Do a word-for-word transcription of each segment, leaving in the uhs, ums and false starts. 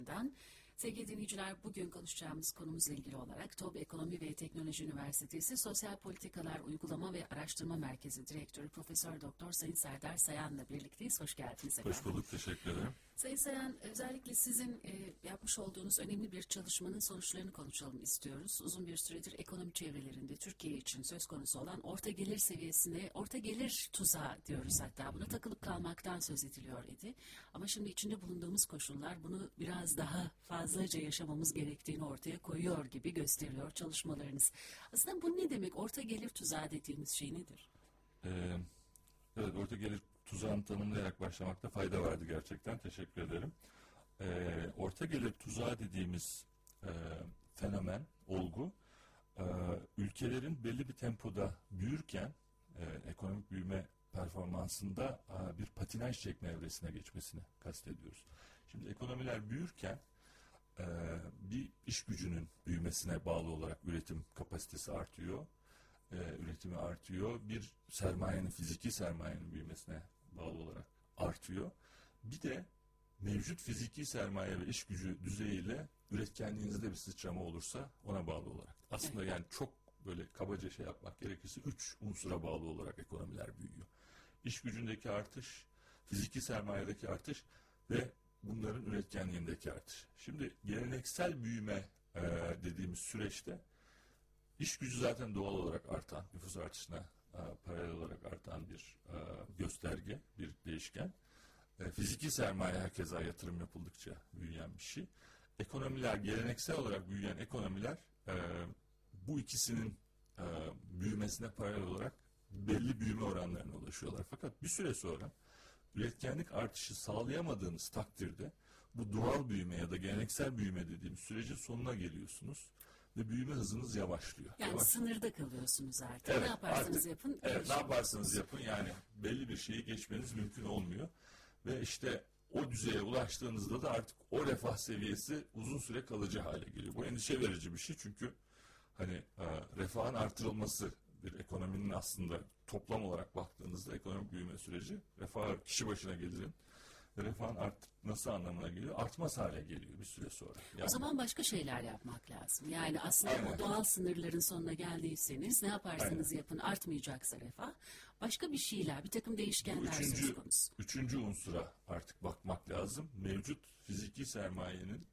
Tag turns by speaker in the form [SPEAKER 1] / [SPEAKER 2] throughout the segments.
[SPEAKER 1] Sevgili dinleyiciler, bugün konuşacağımız konumuzla ilgili olarak TOB Ekonomi ve Teknoloji Üniversitesi Sosyal Politikalar Uygulama ve Araştırma Merkezi Direktörü Profesör Doktor Sayın Serdar Sayan'la birlikteyiz. Hoş geldiniz efendim.
[SPEAKER 2] Hoş bulduk, teşekkür ederim.
[SPEAKER 1] Sayın Sayan, özellikle sizin e, yapmış olduğunuz önemli bir çalışmanın sonuçlarını konuşalım istiyoruz. Uzun bir süredir ekonomi çevrelerinde Türkiye için söz konusu olan orta gelir seviyesine, orta gelir tuzağı diyoruz hatta. Buna takılıp kalmaktan söz ediliyor idi. Ama şimdi içinde bulunduğumuz koşullar bunu biraz daha fazlaca yaşamamız gerektiğini ortaya koyuyor gibi gösteriyor çalışmalarınız. Aslında bu ne demek? Orta gelir tuzağı dediğimiz şey nedir?
[SPEAKER 2] Ee, evet, orta gelir tuzağını tanımlayarak başlamakta fayda vardı gerçekten. Teşekkür ederim. Ee, orta gelir tuzağı dediğimiz e, fenomen, olgu, e, ülkelerin belli bir tempoda büyürken e, ekonomik büyüme performansında e, bir patinaj çekme evresine geçmesini kastediyoruz. Şimdi ekonomiler büyürken e, bir iş gücünün büyümesine bağlı olarak üretim kapasitesi artıyor. E, üretimi artıyor. Bir sermayenin, fiziki sermayenin büyümesine bağlı olarak artıyor. Bir de mevcut fiziki sermaye ve iş gücü düzeyiyle üretkenliğinizde bir sıçrama olursa ona bağlı olarak. Aslında yani çok böyle kabaca şey yapmak gerekirse üç unsura bağlı olarak ekonomiler büyüyor. İş gücündeki artış, fiziki sermayedeki artış ve bunların üretkenliğindeki artış. Şimdi geleneksel büyüme e, dediğimiz süreçte İş gücü zaten doğal olarak artan, nüfus artışına e, paralel olarak artan bir e, gösterge, bir değişken. E, fiziki sermaye herkese yatırım yapıldıkça büyüyen bir şey. Ekonomiler, geleneksel olarak büyüyen ekonomiler e, bu ikisinin e, büyümesine paralel olarak belli büyüme oranlarına ulaşıyorlar. Fakat bir süre sonra üretkenlik artışı sağlayamadığınız takdirde bu doğal büyüme ya da geleneksel büyüme dediğimiz sürecin sonuna geliyorsunuz. Ve büyüme hızınız yavaşlıyor.
[SPEAKER 1] Yani
[SPEAKER 2] Yavaş.
[SPEAKER 1] sınırda kalıyorsunuz artık.
[SPEAKER 2] Evet,
[SPEAKER 1] ne yaparsanız
[SPEAKER 2] artık,
[SPEAKER 1] yapın.
[SPEAKER 2] Evet, ne yaparsanız yapın yani belli bir şeyi geçmeniz mümkün olmuyor. Ve işte o düzeye ulaştığınızda da artık o refah seviyesi uzun süre kalıcı hale geliyor. Bu endişe verici bir şey çünkü hani e, refahın artırılması bir ekonominin aslında toplam olarak baktığınızda ekonomik büyüme süreci refah kişi başına gelirin. Refahın artması anlamına geliyor. Artmaz hale geliyor bir süre sonra. Yani,
[SPEAKER 1] o zaman başka şeyler yapmak lazım. Yani aslında
[SPEAKER 2] aynen.
[SPEAKER 1] o doğal sınırların sonuna geldiyseniz ne yaparsanız
[SPEAKER 2] Aynen.
[SPEAKER 1] yapın artmayacaksa refah. Başka bir şeyler, bir takım değişkenler
[SPEAKER 2] üçüncü,
[SPEAKER 1] söz konusu.
[SPEAKER 2] Üçüncü unsura artık bakmak lazım. Mevcut fiziki sermayenin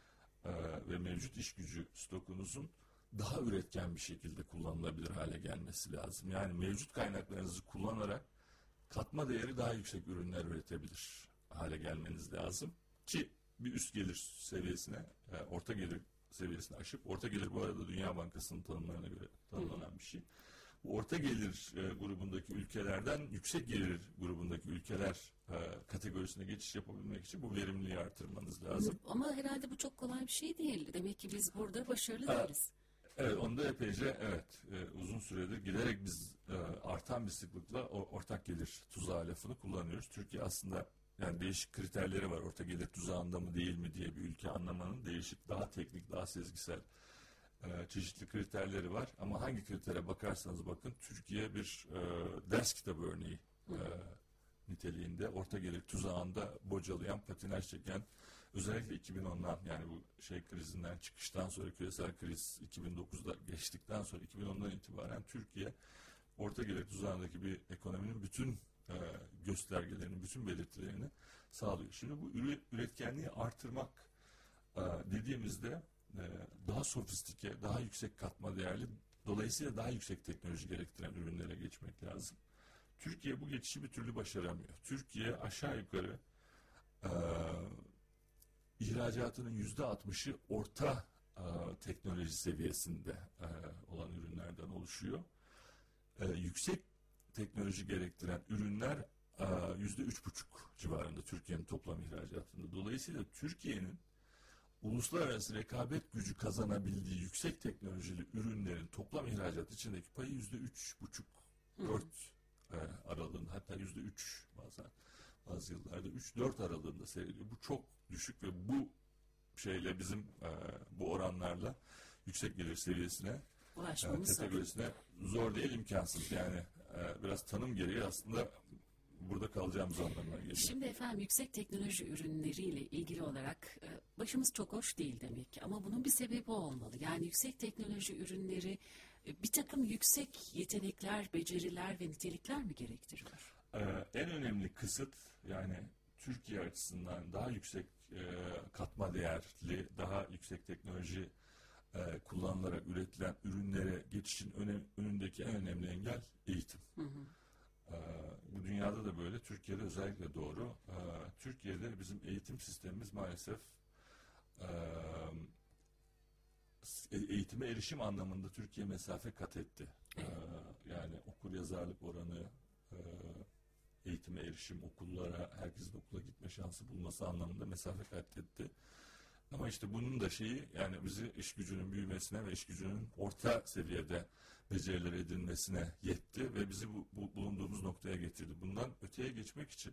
[SPEAKER 2] e, ve mevcut iş gücü stokunuzun daha üretken bir şekilde kullanılabilir hale gelmesi lazım. Yani mevcut kaynaklarınızı kullanarak katma değeri daha yüksek ürünler üretebilir hale gelmeniz lazım ki bir üst gelir seviyesine, e, orta gelir seviyesine aşıp, orta gelir bu arada Dünya Bankası'nın tanımlarına göre tanımlanan bir şey. Bu orta gelir e, grubundaki ülkelerden yüksek gelir grubundaki ülkeler e, kategorisine geçiş yapabilmek için bu verimliliği artırmanız lazım.
[SPEAKER 1] Ama herhalde bu çok kolay bir şey değil. Demek ki biz burada başarılı
[SPEAKER 2] Ha.
[SPEAKER 1] değiliz.
[SPEAKER 2] Evet, onda epeyce evet e, uzun süredir giderek biz e, artan bir sıklıkla o ortak gelir tuzağı lafını kullanıyoruz. Türkiye aslında yani değişik kriterleri var. Orta gelir tuzağında mı değil mi diye bir ülke anlamanın değişik, daha teknik, daha sezgisel e, çeşitli kriterleri var. Ama hangi kritere bakarsanız bakın Türkiye bir e, ders kitabı örneği e, niteliğinde orta gelir tuzağında bocalayan, patinaj çeken, özellikle iki bin ondan yani bu şey krizinden çıkıştan sonra küresel kriz iki bin dokuzda geçtikten sonra iki bin ondan itibaren Türkiye orta gelir tuzağındaki bir ekonominin bütün e, göstergelerini, bütün belirtilerini sağlıyor. Şimdi bu üretkenliği artırmak e, dediğimizde e, daha sofistike, daha yüksek katma değerli, dolayısıyla daha yüksek teknoloji gerektiren ürünlere geçmek lazım. Türkiye bu geçişi bir türlü başaramıyor. Türkiye aşağı yukarı e, ihracatının yüzde altmışı orta e, teknoloji seviyesinde e, olan ürünlerden oluşuyor. E, yüksek teknoloji gerektiren ürünler yüzde üç buçuk civarında Türkiye'nin toplam ihracatında. Dolayısıyla Türkiye'nin uluslararası rekabet gücü kazanabildiği yüksek teknolojili ürünlerin toplam ihracat içindeki payı yüzde üç buçuk dört aralığında, hatta yüzde üç bazen bazı yıllarda üç dört aralığında seyrediyor. Bu çok düşük ve bu şeyle bizim e, bu oranlarla yüksek gelir seviyesine
[SPEAKER 1] ulaşmamız
[SPEAKER 2] kategorisine zor değil, imkansız. Yani e, biraz tanım gereği aslında burada kalacağımız anlamına geliyor.
[SPEAKER 1] Şimdi efendim yüksek teknoloji ürünleriyle ilgili olarak başımız çok hoş değil demek ki. Ama bunun bir sebebi olmalı. Yani yüksek teknoloji ürünleri bir takım yüksek yetenekler, beceriler ve nitelikler mi gerektiriyor?
[SPEAKER 2] Ee, en önemli kısıt yani Türkiye açısından daha yüksek e, katma değerli, daha yüksek teknoloji e, kullanılarak üretilen ürünlere geçişin öne, önündeki en önemli engel eğitim. Hı hı. E, bu dünyada da böyle, Türkiye'de özellikle doğru. E, Türkiye'de bizim eğitim sistemimiz maalesef e, eğitime erişim anlamında Türkiye mesafe kat etti. E, yani okur yazarlık oranı, e, eğitime erişim, okullara, herkesin okula gitme şansı bulması anlamında mesafe kat etti. Ama işte bunun da şeyi, yani bizi iş gücünün büyümesine ve iş gücünün orta seviyede beceriler edinmesine yetti ve bizi bu, bu bulunduğumuz noktaya getirdi. Bundan öteye geçmek için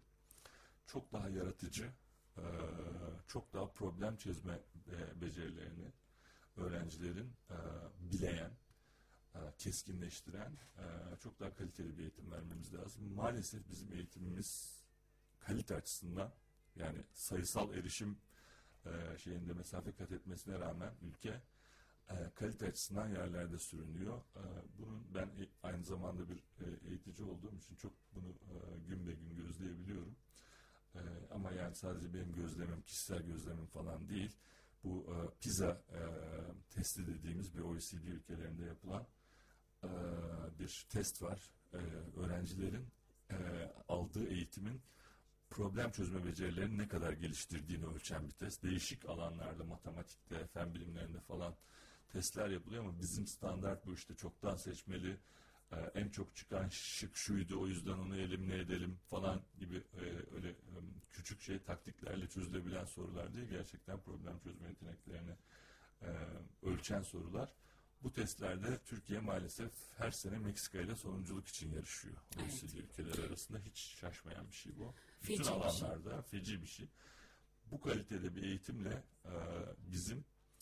[SPEAKER 2] çok daha yaratıcı, e, çok daha problem çözme e, becerilerini öğrencilerin e, bileyen, e, keskinleştiren, e, çok daha kaliteli bir eğitim vermemiz lazım. Maalesef bizim eğitimimiz kalite açısından, yani sayısal erişim e, şeyinde mesafe kat etmesine rağmen ülke e, kalite açısından yerlerde sürünüyor. E, bunun ben e, aynı zamanda bir e, eğitici olduğum için çok bunu e, gün be gün gözleyebiliyorum. E, ama yani sadece benim gözlemim, kişisel gözlemim falan değil. Bu e, PISA e, testi dediğimiz bir O E C D ülkelerinde yapılan e, bir test var. E, öğrencilerin e, aldığı eğitimin problem çözme becerilerini ne kadar geliştirdiğini ölçen bir test. Değişik alanlarda, matematikte, fen bilimlerinde falan testler yapılıyor ama bizim standart bu, işte çoktan seçmeli, e, en çok çıkan şık şuydu, o yüzden onu elimine edelim falan gibi e, öyle e, küçük şey taktiklerle çözülebilen sorular değil, gerçekten problem çözme yeteneklerini e, ölçen sorular. Bu testlerde Türkiye maalesef her sene Meksika ile sonunculuk için yarışıyor. O E C D evet. ülkeler arasında hiç şaşmayan bir şey bu.
[SPEAKER 1] Feci
[SPEAKER 2] bütün
[SPEAKER 1] bir şey.
[SPEAKER 2] alanlarda feci bir şey. Bu kalitede bir eğitimle e, bizim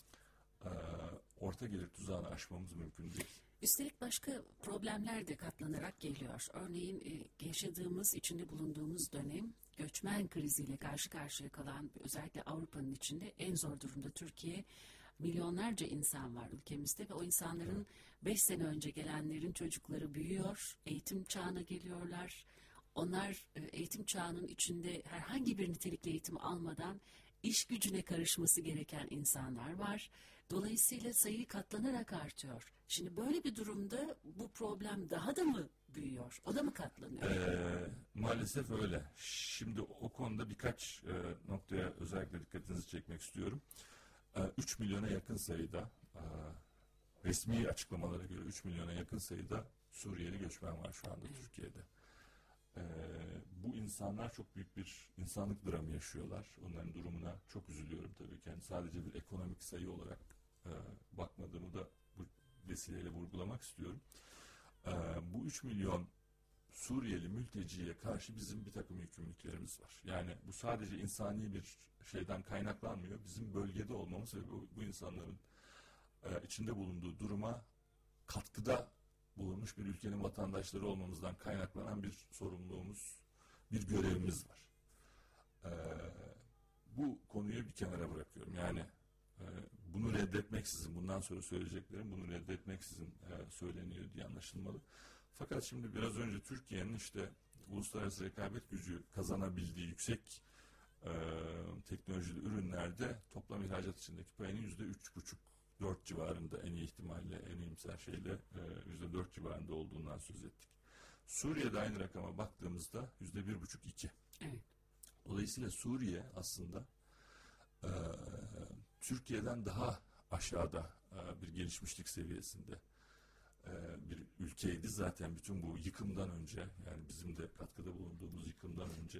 [SPEAKER 2] e, orta gelir tuzağını aşmamız mümkün değil.
[SPEAKER 1] Üstelik başka problemler de katlanarak geliyor. Örneğin e, yaşadığımız, içinde bulunduğumuz dönem göçmen kriziyle karşı karşıya kalan, özellikle Avrupa'nın içinde en zor durumda Türkiye. Milyonlarca insan var ülkemizde ve o insanların beş sene önce gelenlerin çocukları büyüyor, eğitim çağına geliyorlar. Onlar e, eğitim çağının içinde herhangi bir nitelikli eğitim almadan iş gücüne karışması gereken insanlar var. Dolayısıyla sayı katlanarak artıyor. Şimdi böyle bir durumda bu problem daha da mı büyüyor? O da mı katlanıyor?
[SPEAKER 2] Ee, maalesef öyle. Şimdi o konuda birkaç e, noktaya özellikle dikkatinizi çekmek istiyorum. E, üç milyona yakın sayıda, e, resmi açıklamalara göre üç milyona yakın sayıda Suriyeli göçmen var şu anda Türkiye'de. E, bu insanlar çok büyük bir insanlık dramı yaşıyorlar. Onların durumuna çok üzülüyorum tabii ki. Yani sadece bir ekonomik sayı olarak e, bakmadığımı da bu vesileyle vurgulamak istiyorum. E, bu üç milyon Suriyeli mülteciye karşı bizim bir takım yükümlülüklerimiz var. Yani bu sadece insani bir şeyden kaynaklanmıyor. Bizim bölgede olmamız ve bu, bu insanların e, içinde bulunduğu duruma katkıda bulunmuş bir ülkenin vatandaşları olmamızdan kaynaklanan bir sorumluluğumuz, bir görevimiz var. E, bu konuyu bir kenara bırakıyorum. Yani e, bunu reddetmeksizin, bundan sonra söyleyeceklerim bunu reddetmeksizin e, söyleniyor diye anlaşılmalı. Fakat şimdi biraz önce Türkiye'nin işte uluslararası rekabet gücü kazanabildiği yüksek e, teknolojili ürünlerde toplam ihracat içindeki payının yüzde üç buçuk dört civarında, en iyi ihtimalle, en iyimser şeyle yüzde dört civarında olduğundan söz ettik. Suriye'de aynı rakama baktığımızda yüzde bir buçuk iki.
[SPEAKER 1] Evet.
[SPEAKER 2] Dolayısıyla Suriye aslında e, Türkiye'den daha aşağıda e, bir gelişmişlik seviyesinde bir ülkeydi. Zaten bütün bu yıkımdan önce, yani bizim de katkıda bulunduğumuz yıkımdan önce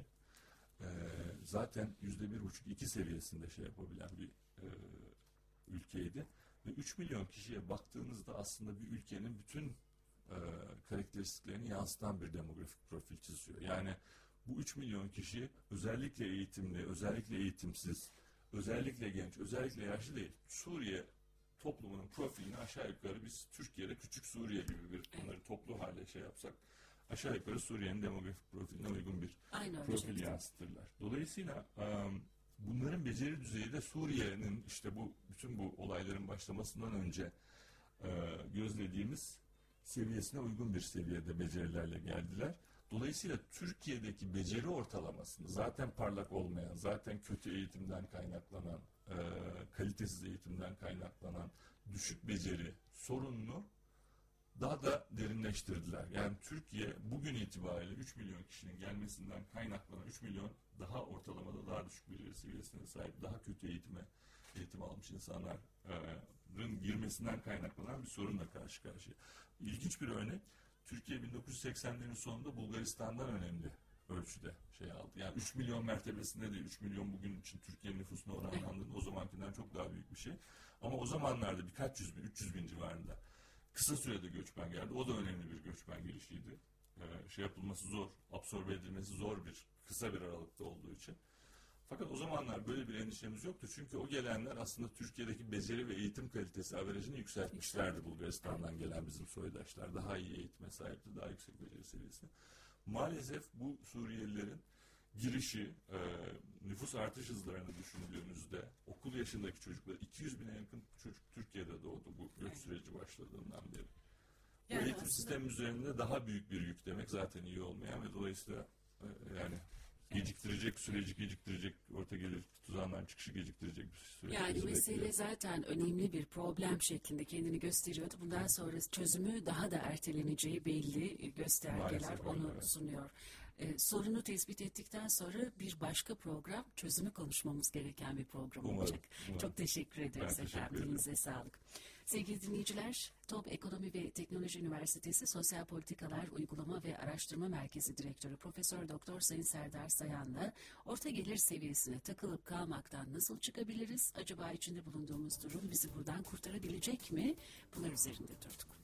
[SPEAKER 2] zaten yüzde bir buçuk iki seviyesinde şey yapabilen bir ülkeydi. Ve üç milyon kişiye baktığınızda aslında bir ülkenin bütün karakteristiklerini yansıtan bir demografik profil çiziyor. Yani bu üç milyon kişi özellikle eğitimli, özellikle eğitimsiz, özellikle genç, özellikle yaşlı değil. Suriye toplumunun profilini aşağı yukarı biz Türkiye'de küçük Suriye gibi bir, bunları toplu halde şey yapsak aşağı yukarı Suriye'nin demografik profiline uygun bir
[SPEAKER 1] Aynı
[SPEAKER 2] profil
[SPEAKER 1] ölçekte.
[SPEAKER 2] yansıtırlar. Dolayısıyla bunların beceri düzeyi de Suriye'nin işte bu bütün bu olayların başlamasından önce gözlediğimiz seviyesine uygun bir seviyede becerilerle geldiler. Dolayısıyla Türkiye'deki beceri ortalamasını zaten parlak olmayan, zaten kötü eğitimden kaynaklanan, e, kalitesiz eğitimden kaynaklanan düşük beceri sorununu daha da derinleştirdiler. Yani Türkiye bugün itibariyle üç milyon kişinin gelmesinden kaynaklanan üç milyon daha ortalamada daha düşük beceri seviyesine sahip, daha kötü eğitime eğitim almış insanların girmesinden kaynaklanan bir sorunla karşı karşıya. İlginç bir örnek. Türkiye bin dokuz yüz seksenlerin sonunda Bulgaristan'dan önemli ölçüde şey aldı. Yani üç milyon mertebesinde değil, üç milyon bugün için Türkiye nüfusuna oranlandığında o zamankinden çok daha büyük bir şey. Ama o zamanlarda birkaç yüz bin, üç yüz bin civarında kısa sürede göçmen geldi. O da önemli bir göçmen girişiydi. Ee, şey yapılması zor, absorbe edilmesi zor bir, kısa bir aralıkta olduğu için. Fakat o zamanlar böyle bir endişemiz yoktu. Çünkü o gelenler aslında Türkiye'deki beceri ve eğitim kalitesi averajını yükseltmişlerdi Bulgaristan'dan gelen bizim soydaşlar. Daha iyi eğitime sahipti, daha yüksek beceri seviyesi. Maalesef bu Suriyelilerin girişi, e, nüfus artış hızlarını düşündüğümüzde okul yaşındaki çocuklar, iki yüz bine yakın çocuk Türkiye'de doğdu bu göç süreci başladığından beri. Bu
[SPEAKER 1] Yani
[SPEAKER 2] eğitim
[SPEAKER 1] aslında...
[SPEAKER 2] sistemi üzerinde daha büyük bir yük demek zaten iyi olmayan ve dolayısıyla e, yani geciktirecek, süreci geciktirecek, orta gelir tuzağından çıkışı geciktirecek bir süreç.
[SPEAKER 1] Yani mesele bekliyor. Zaten önemli bir problem şeklinde kendini gösteriyordu. Bundan sonra çözümü daha da erteleneceği belli, göstergeler
[SPEAKER 2] Maalesef
[SPEAKER 1] onu
[SPEAKER 2] öyle.
[SPEAKER 1] sunuyor. Ee, sorunu tespit ettikten sonra bir başka program, çözümü konuşmamız gereken bir program
[SPEAKER 2] Umarım,
[SPEAKER 1] olacak.
[SPEAKER 2] umarım.
[SPEAKER 1] Çok teşekkür ederiz
[SPEAKER 2] Ben
[SPEAKER 1] efendim.
[SPEAKER 2] teşekkür
[SPEAKER 1] Dilinize sağlık. Sevgili dinleyiciler, Top Ekonomi ve Teknoloji Üniversitesi Sosyal Politikalar Uygulama ve Araştırma Merkezi Direktörü Profesör Doktor Sayın Serdar Sayan'la orta gelir seviyesine takılıp kalmaktan nasıl çıkabiliriz? Acaba içinde bulunduğumuz durum bizi buradan kurtarabilecek mi? Bunlar üzerinde durduk.